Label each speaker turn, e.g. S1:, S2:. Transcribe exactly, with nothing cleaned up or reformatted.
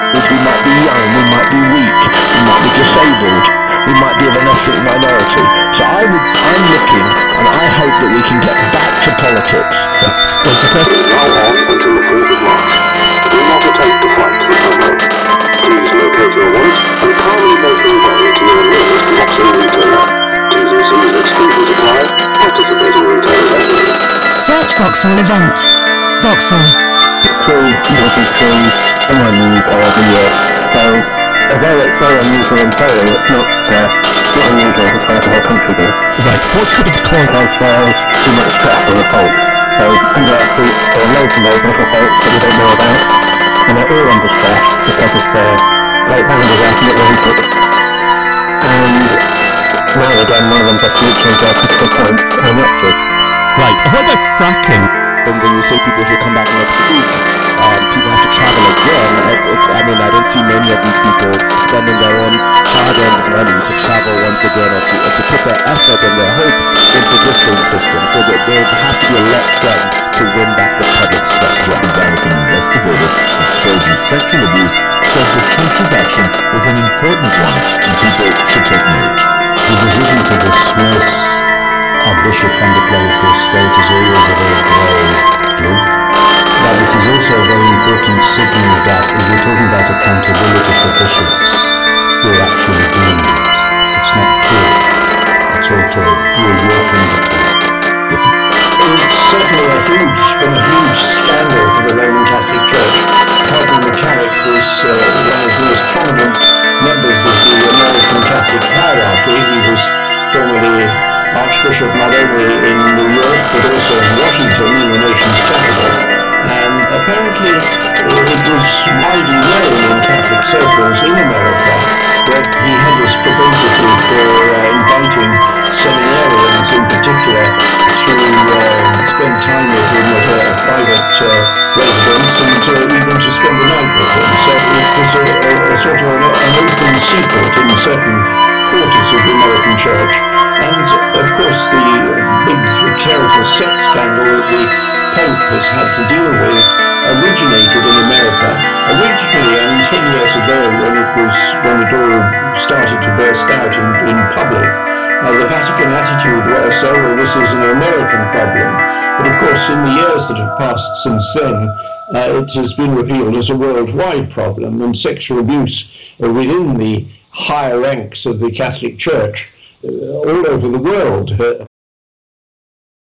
S1: is we might be young, we might be weak, we might be disabled, we might be of an ethnic minority. So I would, I'm looking, and I hope that we can get back to politics.
S2: What's the question?
S3: Now on until the fourth of March. Do not attempt to fight the FOMO. Please locate your wallet and calmly make your way to your nearest Voxo retailer. T's and C's exclusions apply. Participating retailers only.
S4: Search Vauxhall event. Vauxhall.
S1: Through through someone of the year. So although it's so unusual in Poland, it's not uh, not unusual as far as the whole country goes.
S2: Right, what could have caused...
S1: Because there's too much stress on the fault. So under actually there are loads and loads of little faults that we don't know about, and they're all under stress because of their late boundaries out and input. And now again, one of them just reaches their critical point, and that's it.
S2: Right, what about fracking?
S5: And you say people should come back next week, um, people have to travel again. It's, it's, I mean, I don't see many of these people spending their own hard-earned money to travel once again or to, or to put their effort and their hope into this same system. So that there have to be a let them to win back the public's trust.
S6: The Vatican investigators of clergy sexual abuse said the Church's action was an important one and people should take note.
S7: The decision to dismiss a bishop from the clerical state is always a very grave blow, but it is also a very important signal that if we're talking about accountability for bishops, we're actually doing it. It's not talk, it's all talk. We're walking the talk.
S8: It's certainly a huge, been a huge scandal for the Roman Catholic Church. Cardinal McCarrick was uh, one of the most prominent members of the American Catholic hierarchy. He was formerly Archbishop not only in New York but also in Washington, in the nation's capital. And apparently it was widely known in Catholic circles in America that he had this propensity for uh, inviting seminarians in particular to uh, spend time with him at a private uh, residence and uh, even to spend the night with him. So it was a, a, a sort of an, an open secret in certain quarters of the American Church. And of course the big clerical sex scandal that the Pope has had to deal with originated in America. Originally, I mean ten years ago when it was when it all started to burst out in, in public, uh, the Vatican attitude was, oh well, this is an American problem. But of course in the years that have passed since then, uh, it has been revealed as a worldwide problem, and sexual abuse uh, within the higher ranks of the Catholic Church Uh, all over the world uh,